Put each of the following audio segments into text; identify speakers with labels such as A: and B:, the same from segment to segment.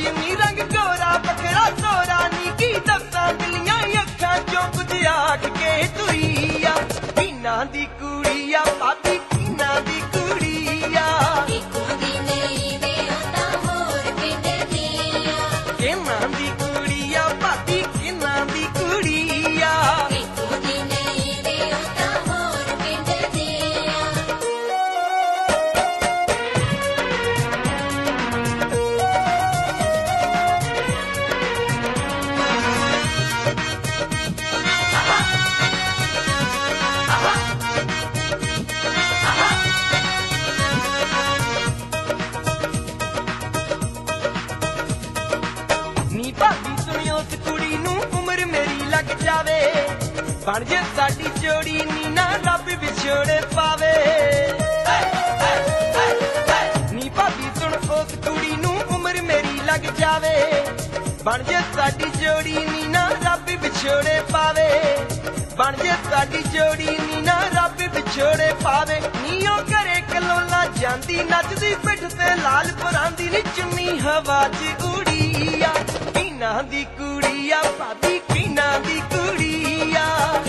A: नी रंग गोरा बखरा सोरा नी की दस्सां दिलियां अखां चों कुछ आख के तुरीया किन्ना दी कुड़िया भाभी किन्ना दी कुड़िया किन्ना दी कुड़िया भाभी किन्ना दी कुड़िया नी भाभी सुनियो उस कुड़ी नू उम्र मेरी लग जावे बन जे साडी जोड़ी नी ना रब विछोड़े पावे नी भाभी सुन उस कुड़ी नू उम्र मेरी लग जावे बन जे साडी जोड़ी नी ना रब विछोड़े पावे बन जे साडी जोड़ी नी ना रब विछोड़े पावे नी ओ घरे कलोला जांदी नचदी पिठ ते लाल परांदी नी चुन्नी हवा च उड़ीया किन्ना दी कुड़िया भाभी किन्ना दी कुड़िया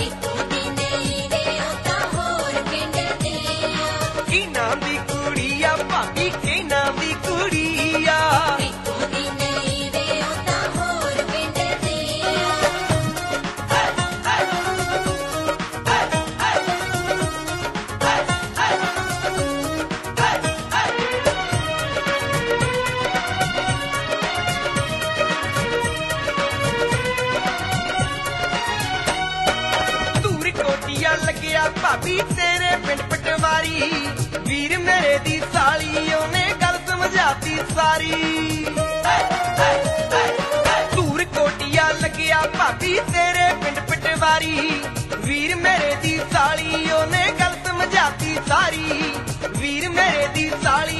A: किन्ना दी कुड़िया भाभी किन्ना दी कुड़िया कोटिया लगिया भाभी तेरे पिंड पटवारी वीर मेरे दी साली ओने गल समझाती सारी दूर कोटिया लगिया भाभी तेरे पिंड पटवारी वीर मेरे दी साली ओने गल समझाती सारी वीर मेरे दी साली